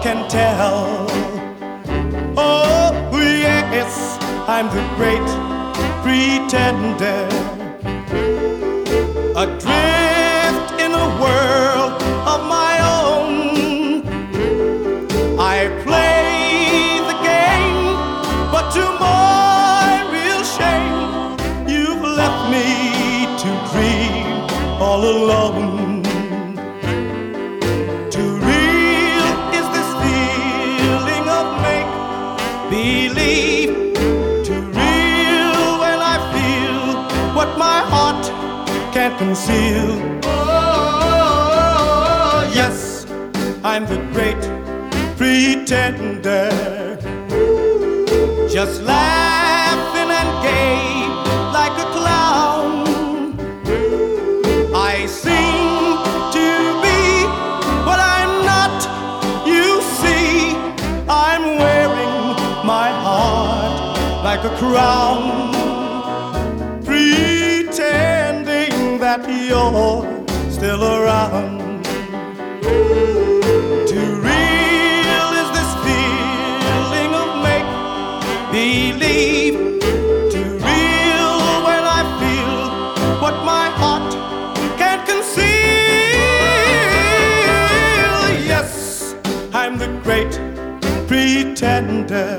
can tell. Oh, yes, I'm the great pretender, adrift in a world of my own. I play the game, but to my real shame, you've left me to dream all alone. Too real is this feeling of make-believe, too real when I feel what my heart can't conceal. Oh, yes, I'm the great pretender, just laughing and gay like a clown. I seem to be what I'm not, you see. I'm wearing my heart like a crown, pretending that you're still around. Too real is this feeling of make-believe, too real when I feel what my heart can't conceal. Yes, I'm the great pretender,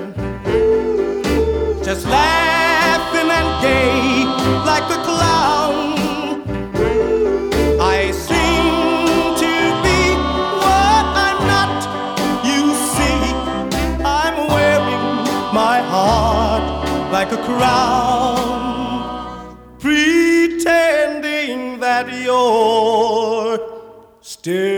just laughing and gay like a clown. I seem to be what I'm not, you see. I'm wearing my heart like a crown, pretending that you're still